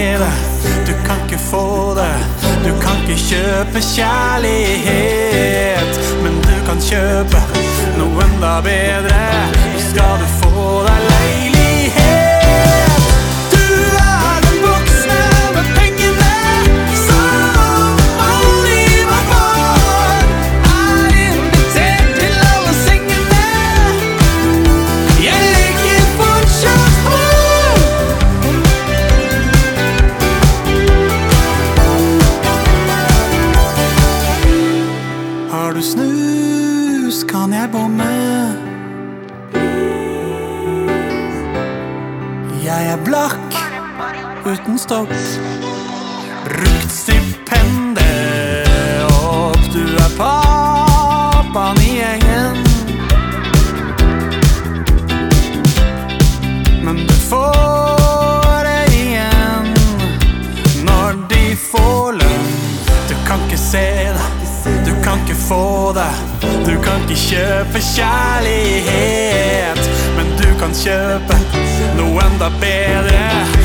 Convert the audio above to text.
det, du kan ikke få det. Du kan ikke kjøpe kjærlighet, men du kan kjøpe noe enda bedre. Så skal du få deg leilighet. Du den voksne med pengene som aldri var barn. Invitert til alle sengene. Jeg leker fortsatt barn. Har du snus, kan jeg bomme. Jeg blakk uten stopp. Brukt stipendet opp. Du pappaen i gjengen, men du får det igjen når de får lønn. Du kan ikke se det, du kan ikke få det. Du kan ikke kjøpe kjærlighet, men du kan kjøpe noe enda bedre.